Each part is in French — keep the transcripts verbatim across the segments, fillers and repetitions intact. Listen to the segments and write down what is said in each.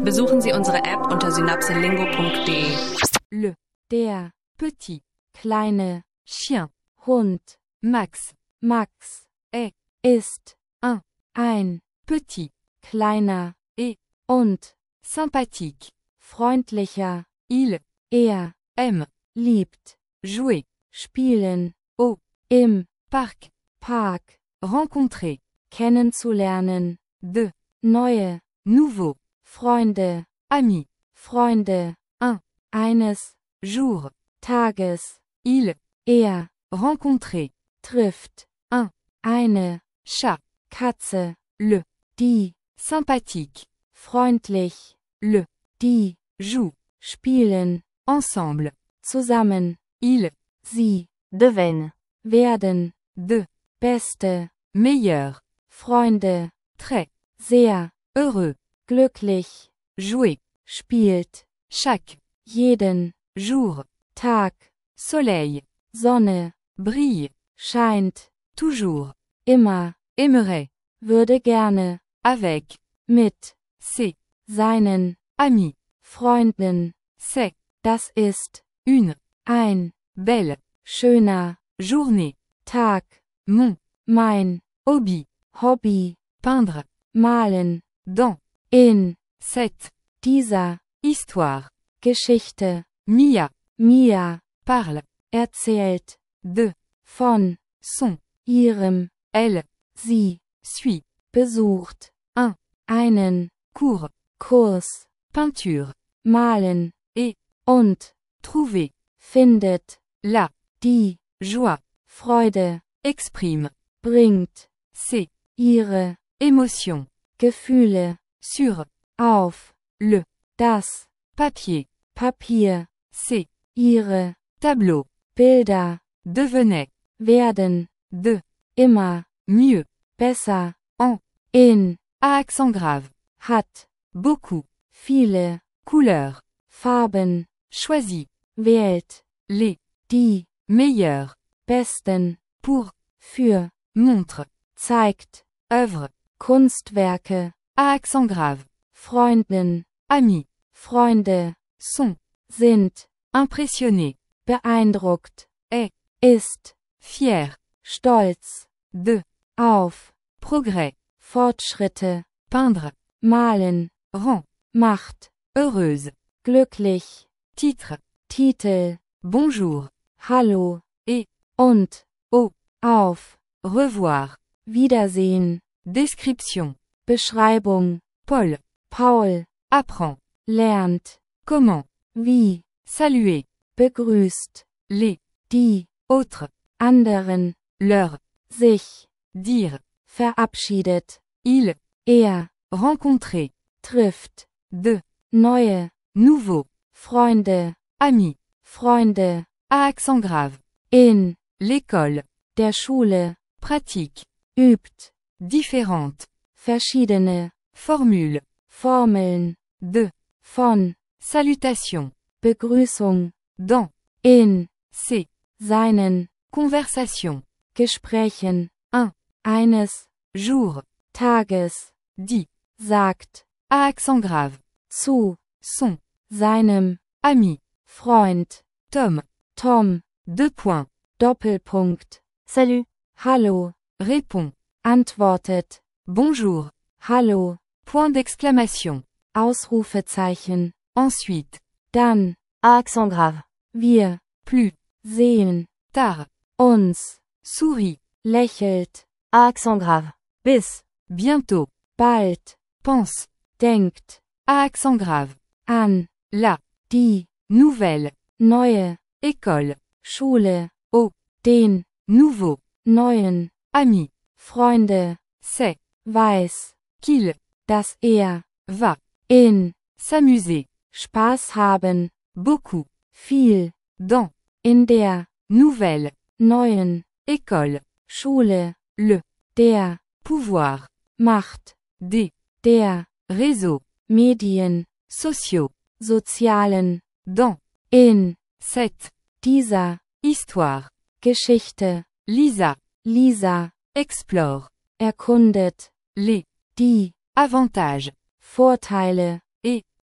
Besuchen Sie unsere App unter synapselingo punkt de. Le, der, petit, kleine, chien, Hund, Max, Max, est, ist, un, ein, petit, kleiner, et, und, sympathique, freundlicher, il, er, aime, liebt, jouer, spielen, au, im, parc, Park, rencontrer, kennenzulernen, de, neue, nouveau, Freunde, amis, Freunde, un, eines, jour, Tages, il, er, rencontrer, trifft, un, eine, Chat, Katze, le, die, sympathique, freundlich, le, die, joue, spielen, ensemble, zusammen, il, sie, deviennent, werden, de, beste, meilleur, Freunde, très, sehr, heureux, glücklich, jouer, spielt, chaque, jeden, jour, Tag, soleil, Sonne, brille, scheint, toujours, immer, aimerait, würde gerne, avec, mit, c'est, seinen, ami, Freunden, c'est, das ist, une, ein, belle, schöner, journée, Tag, mon, mein, hobby, Hobby, peindre, malen, dans, in, cette, dieser, histoire, Geschichte, Mia, Mia, parle, erzählt, de, von, son, ihrem, elle, sie, suit, besucht, un, einen, cours, Kurs, peinture, malen, et, und, trouver, findet, la, die, joie, Freude, exprime, bringt, c'est, ihre, émotion, Gefühle, sur, auf, le, das, papier, Papier, c'est, ihre, tableau, Bilder, devenait, werden, de, immer, mieux, besser, en, in, à accent grave, hat, beaucoup, viele, couleurs, Farben, choisi, wählt, les, die, meilleurs, besten, pour, für, montre, zeigt, œuvre, Kunstwerke, à accent grave, Freunden, amis, Freunde, sont, sind, impressionné, beeindruckt, est, ist, fier, stolz, de, auf, progrès, Fortschritte, peindre, malen, rend, macht, heureuse, glücklich, titre, Titel, bonjour, hallo, et, und, au, auf, revoir, Wiedersehen, description, Beschreibung, Paul, Paul, apprend, lernt, comment, wie, saluer, begrüßt, les, die, autres, anderen, leur, sich, dire, verabschiedet, il, er, rencontrer, trifft, de, neue, nouveau, Freunde, amis, Freunde, à accent grave, in, l'école, der Schule, pratique, übt, différente, verschiedene, formule, Formeln, de, von, salutation, Begrüßung, dans, in, c'est, seinen, conversation, Gesprächen, un, eines, jour, Tages, dit, sagt, à accent grave, zu, son, seinem, ami, Freund, Tom, Tom, deux points, Doppelpunkt, salut, hallo, répond, antwortet, bonjour, hallo, point d'exclamation, Ausrufezeichen, ensuite, dann, à accent grave, wir, plus, sehen, tard, uns, sourit, lächelt, à accent grave, bis, bientôt, bald, pense, denkt, à accent grave, an, la, die, nouvelle, neue, école, Schule, au, den, nouveau, neuen, ami, Freunde, c'est, weiß, qu'il, dass er, va, in, s'amuser, Spaß haben, beaucoup, viel, dans, in der, nouvelle, neuen, école, Schule, le, der, pouvoir, Macht, des, der, réseaux, Medien, sociaux, sozialen, dans, in, cette, dieser, histoire, Geschichte, Lisa, Lisa, explore, erkundet, les, die, avantages, Vorteile, et,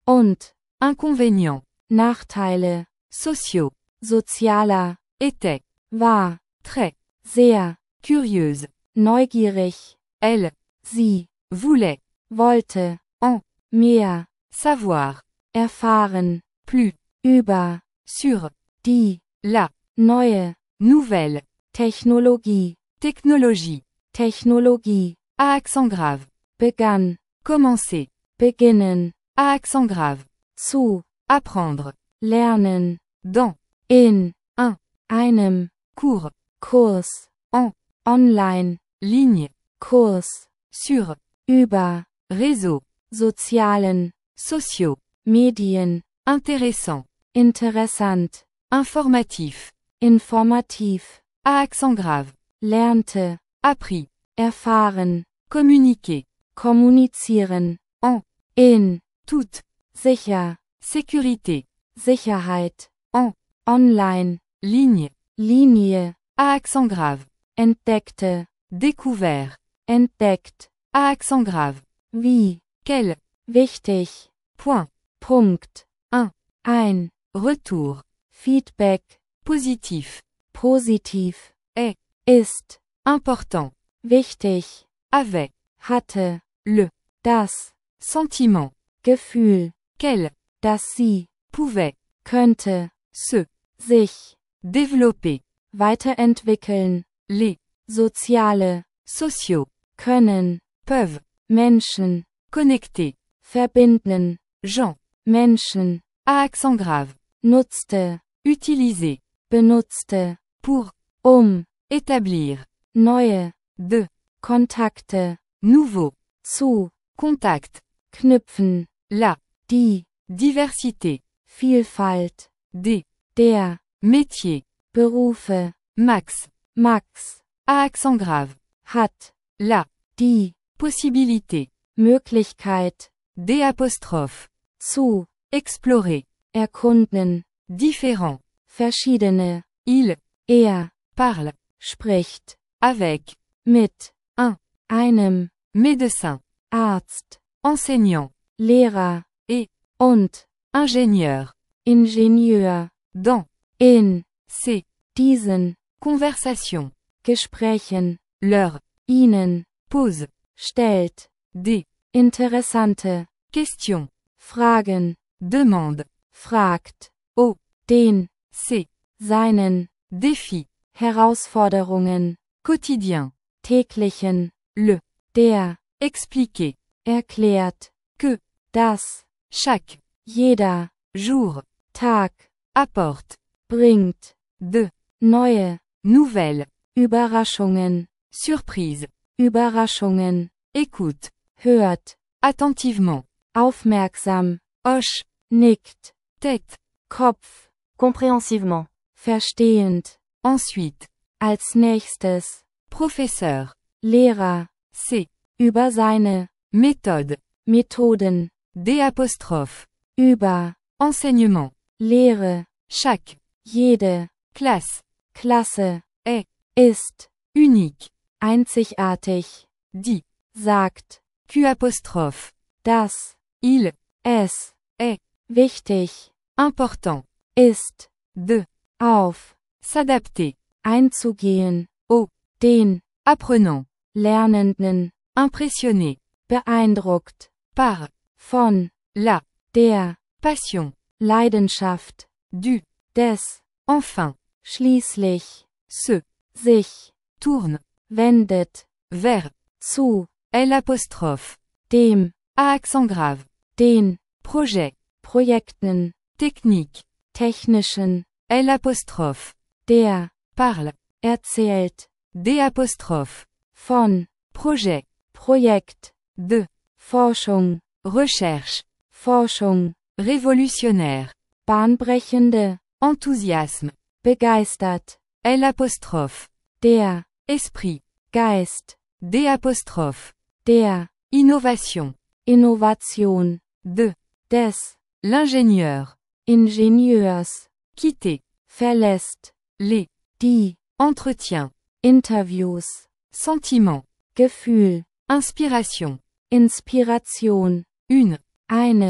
und, inconvénients, Nachteile, sociaux, sozialer, était, war, très, sehr, curieuse, neugierig, elle, sie, voulait, wollte, en, mehr, savoir, erfahren, plus, über, sur, die, la, neue, nouvelle, Technologie, technologie, Technologie, à accent grave, begann, commencer, beginnen, à accent grave, zu, apprendre, lernen, dans, in, un, einem, cours, Kurs, en, online, ligne, Kurs, sur, über, réseau, sozialen, sociaux, Medien, intéressant, interessant, informatif, informativ, à accent grave, lernte, appris, erfahren, communiquer, kommunizieren, en, in, toute, sicher, sécurité, Sicherheit, en, online, ligne, Linie, à accent grave, entdeckte, découvert, entdeckt, à accent grave, wie, quel, wichtig, point, Punkt, un, ein, retour, Feedback, positif, positiv, est, ist, important, wichtig, avait, hatte, le, das, sentiment, Gefühl, qu'elle, dass sie, pouvait, könnte, se, sich, développer, weiterentwickeln, les, soziale, sociaux, können, peuvent, Menschen, connecter, verbinden, gens, Menschen, à accent grave, nutzte, utiliser, benutzte, pour, um, établir, neue, de, Kontakte, nouveau, zu, contact, knüpfen, la, die, diversité, Vielfalt, des, der, métiers, Berufe, max, Max, à accent grave, hat, la, die, possibilité, Möglichkeit, des apostrophes, zu, explorer, erkunden, différent, verschiedene, il, er, parle, spricht, avec, mit, un, einem, médecin, Arzt, enseignant, Lehrer, et, und, ingénieur, Ingenieur, dans, in, ces, diesen, conversations, Gesprächen, leur, ihnen, pose, stellt, des, interessante, questions, Fragen, demande, fragt, au, den, ces, seinen, défis, Herausforderungen, quotidien, täglichen, le, der, expliquer, erklärt, que, das, chaque, jeder, jour, Tag, apporte, bringt, de, neue, nouvelles, Überraschungen, surprise, Überraschungen, écoute, hört, attentivement, aufmerksam, hoche, nickt, tête, Kopf, compréhensivement, verstehend, ensuite, als nächstes, professeur, Lehrer, c'est, über seine, méthode, Methoden, des apostrophes, über, enseignement, Lehre, chaque, jede, classe, Klasse, est, ist, unique, einzigartig, dit, sagt, Q apostrophe, dass, il, es, est, wichtig, important, ist, de, auf, s'adapter, einzugehen, au, den, apprenant, Lernenden, impressionné, beeindruckt, par, von, la, der, passion, Leidenschaft, du, des, enfin, schließlich, se, sich, tourne, wendet, vers, zu, L apostrophe, dem, à accent grave, den, projet, Projekten, technique, technischen, L apostrophe, der, parle, erzählt, D apostrophe, von, projet, Projekt, de, Forschung, recherche, Forschung, révolutionnaire, bahnbrechende, enthousiasme, begeistert, L apostrophe, der, esprit, Geist, D apostrophe, der, innovation, Innovation, de, des, l'ingénieur, Ingenieurs, quitter, verlässt, les, die, entretien, Interviews, sentiment, Gefühl, inspiration, Inspiration, une, eine,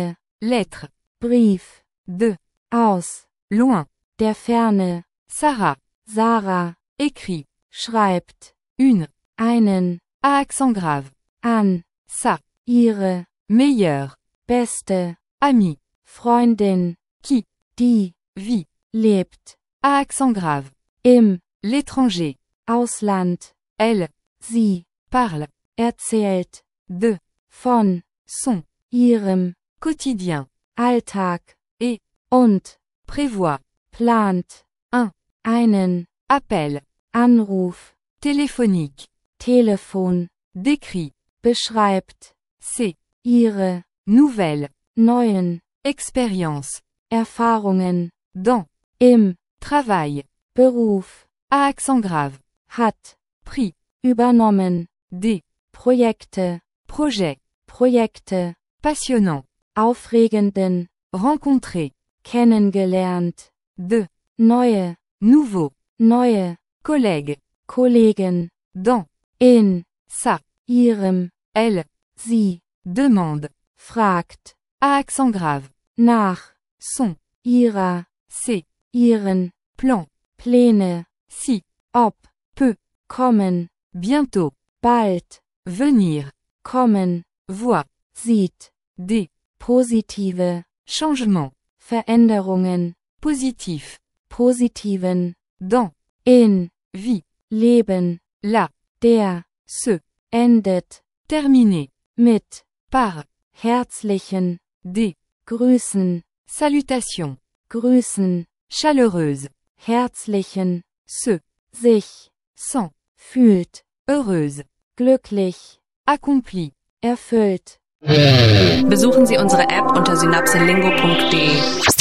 lettre, Brief, de, aus, loin, der Ferne, Sarah, Sarah, écrit, schreibt, une, einen, à accent grave, an, sa, ihre, meilleure, beste, amie, Freundin, qui, die, vit, lebt, à accent grave, im, l'étranger, Ausland, elle, sie, parle, erzählt, de, von, son, ihrem, quotidien, Alltag, et, und, prévoit, plant, un, einen, appel, Anruf, téléphonique, Telefon, décrit, beschreibt, c'est, ihre, nouvelle, neuen, expérience, Erfahrungen, dans, im, travail, Beruf, à accent grave, hat, pris, übernommen, des, Projekte, projets, Projekte, passionnant, aufregenden, rencontrer, kennengelernt, de, neue, nouveau, neue, collègue, Kollegen, dans, in, sa, ihrem, elle, sie, demande, fragt, à accent grave, nach, son, ihrer, c'est, ihren, plan, Pläne, si, ob, peu, kommen, bientôt, bald, venir, kommen, voit, sieht, des, positive, changements, Veränderungen, positifs, positiven, dans, in, vie, Leben, là, der, se, endet, terminer, mit, par, herzlichen, des, Grüßen, salutations, Grüßen, chaleureuse, herzlichen, se, sich, sent, fühlt, heureuse, glücklich, accompli. erfüllt. Besuchen Sie unsere App unter synapselingo punkt de.